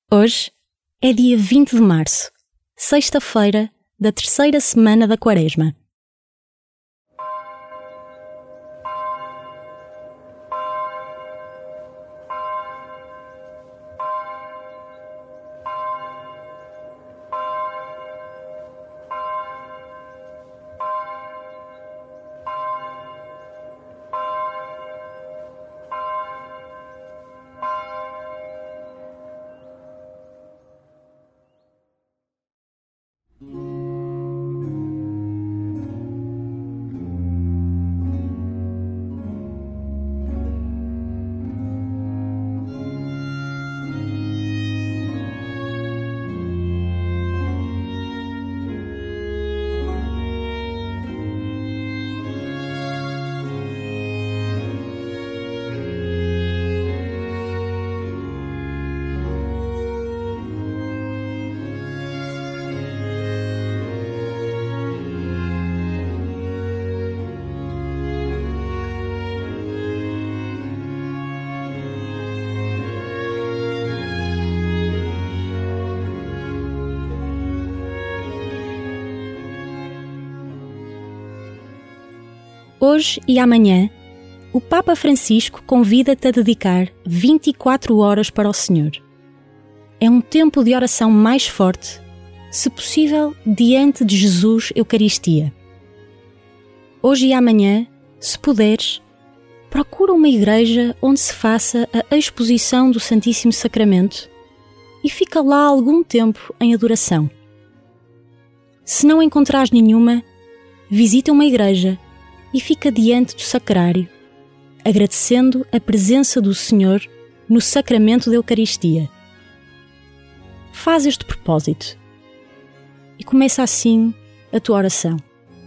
Hoje é dia 20 de março, sexta-feira da terceira semana da Quaresma. Hoje e amanhã, o Papa Francisco convida-te a dedicar 24 horas para o Senhor. É um tempo de oração mais forte, se possível, diante de Jesus Eucaristia. Hoje e amanhã, se puderes, procura uma igreja onde se faça a exposição do Santíssimo Sacramento e fica lá algum tempo em adoração. Se não encontrares nenhuma, visita uma igreja e fica diante do sacrário, agradecendo a presença do Senhor no sacramento da Eucaristia. Faz este propósito e começa assim a tua oração.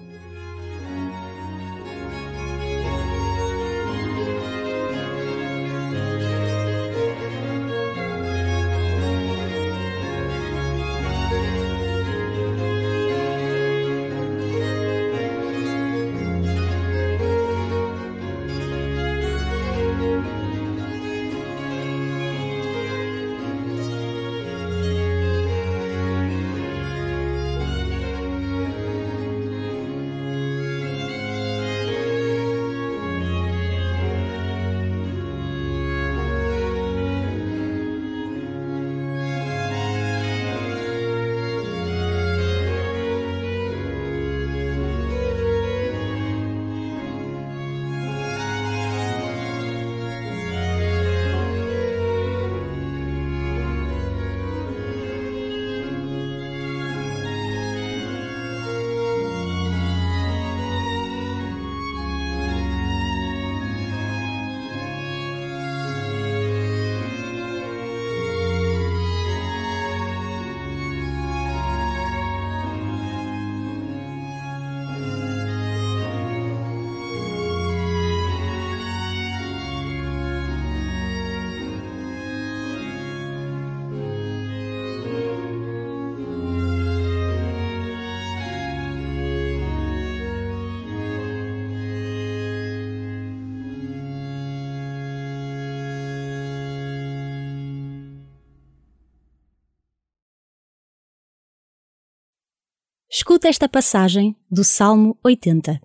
Escuta esta passagem do Salmo 80.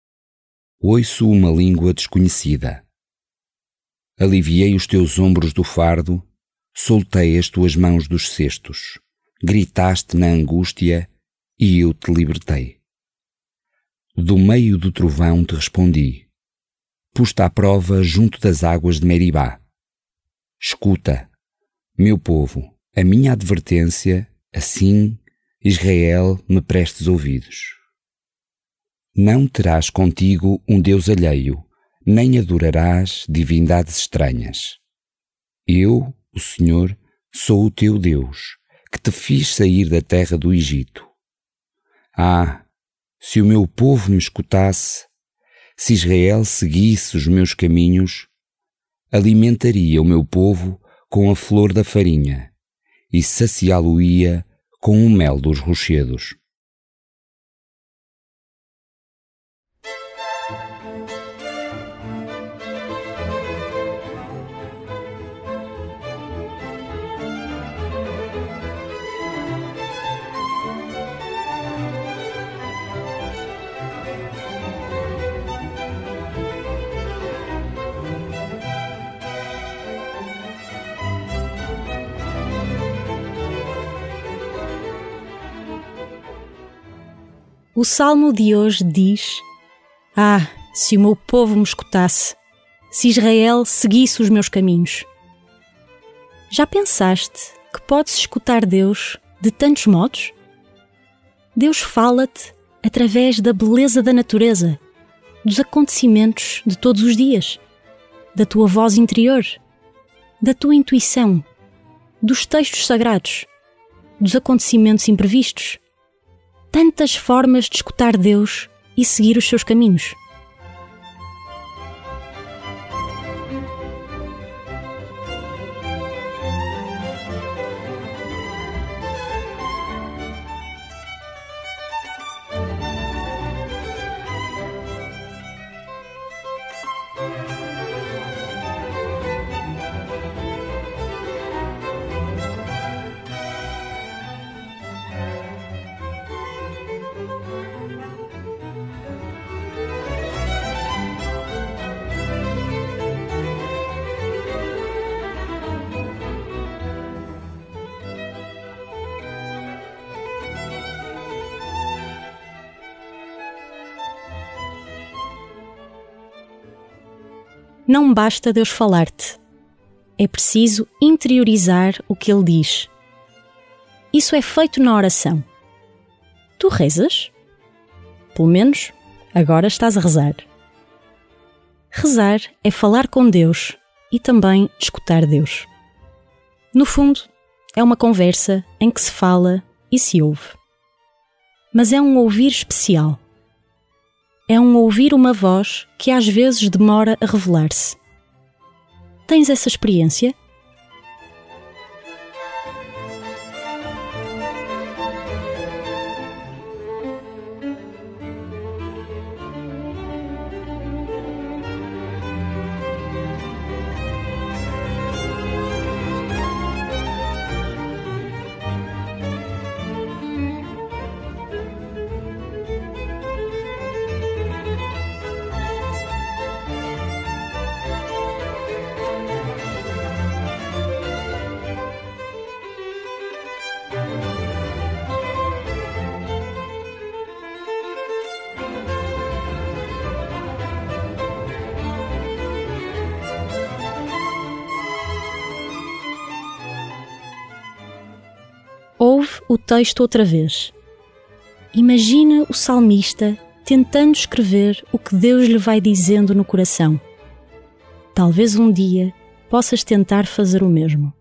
Ouço uma língua desconhecida. Aliviei os teus ombros do fardo, soltei as tuas mãos dos cestos. Gritaste na angústia e eu te libertei. Do meio do trovão te respondi. Pus-te à prova junto das águas de Meribá. Escuta, meu povo, a minha advertência, assim Israel, me prestes ouvidos. Não terás contigo um Deus alheio, nem adorarás divindades estranhas. Eu, o Senhor, sou o teu Deus, que te fiz sair da terra do Egito. Ah, se o meu povo me escutasse, se Israel seguisse os meus caminhos, alimentaria o meu povo com a flor da farinha e saciá-lo-ia com o mel dos rochedos. O salmo de hoje diz: Ah, se o meu povo me escutasse, se Israel seguisse os meus caminhos. Já pensaste que podes escutar Deus de tantos modos? Deus fala-te através da beleza da natureza, dos acontecimentos de todos os dias, da tua voz interior, da tua intuição, dos textos sagrados, dos acontecimentos imprevistos. Tantas formas de escutar Deus e seguir os seus caminhos. Não basta Deus falar-te. É preciso interiorizar o que Ele diz. Isso é feito na oração. Tu rezas? Pelo menos, agora estás a rezar. Rezar é falar com Deus e também escutar Deus. No fundo, é uma conversa em que se fala e se ouve. Mas é um ouvir especial. É um ouvir uma voz que às vezes demora a revelar-se. Tens essa experiência? Ouve o texto outra vez. Imagina o salmista tentando escrever o que Deus lhe vai dizendo no coração. Talvez um dia possas tentar fazer o mesmo.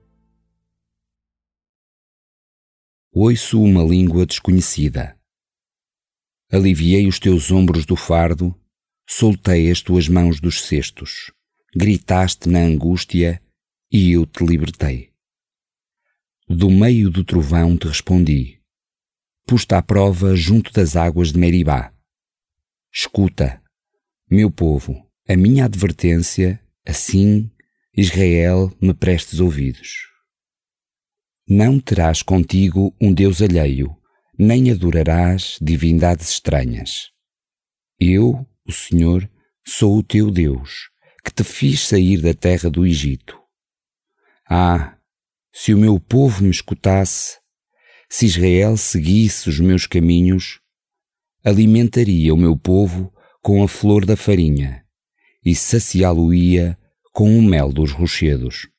Ouço uma língua desconhecida. Aliviei os teus ombros do fardo, soltei as tuas mãos dos cestos. Gritaste na angústia e eu te libertei. Do meio do trovão te respondi, pus-te à prova junto das águas de Meribá. Escuta, meu povo, a minha advertência, assim, Israel, me prestes ouvidos. Não terás contigo um Deus alheio, nem adorarás divindades estranhas. Eu, o Senhor, sou o teu Deus, que te fiz sair da terra do Egito. Ah, se o meu povo me escutasse, se Israel seguisse os meus caminhos, alimentaria o meu povo com a flor da farinha e saciá-lo-ia com o mel dos rochedos.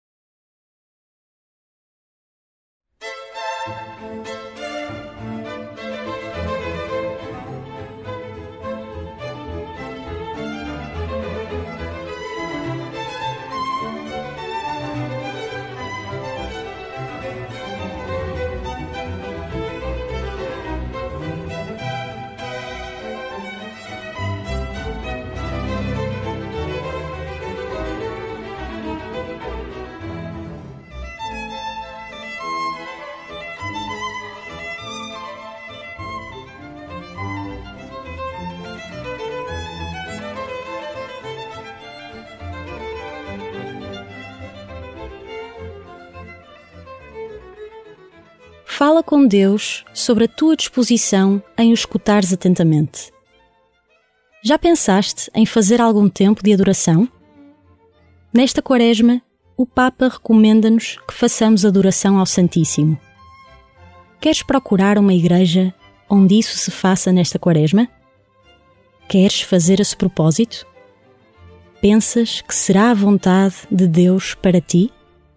Fala com Deus sobre a tua disposição em o escutares atentamente. Já pensaste em fazer algum tempo de adoração? Nesta Quaresma, o Papa recomenda-nos que façamos adoração ao Santíssimo. Queres procurar uma igreja onde isso se faça nesta Quaresma? Queres fazer esse propósito? Pensas que será a vontade de Deus para ti?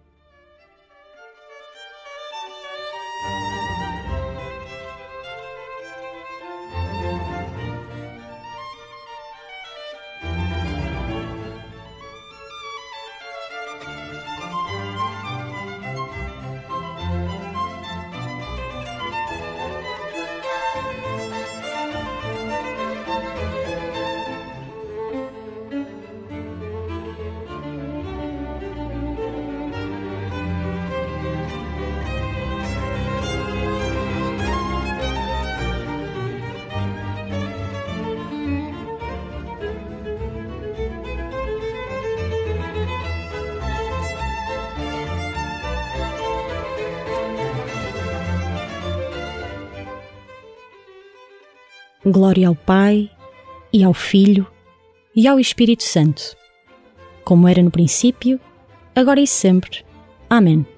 Glória ao Pai, e ao Filho, e ao Espírito Santo, como era no princípio, agora e sempre. Amém.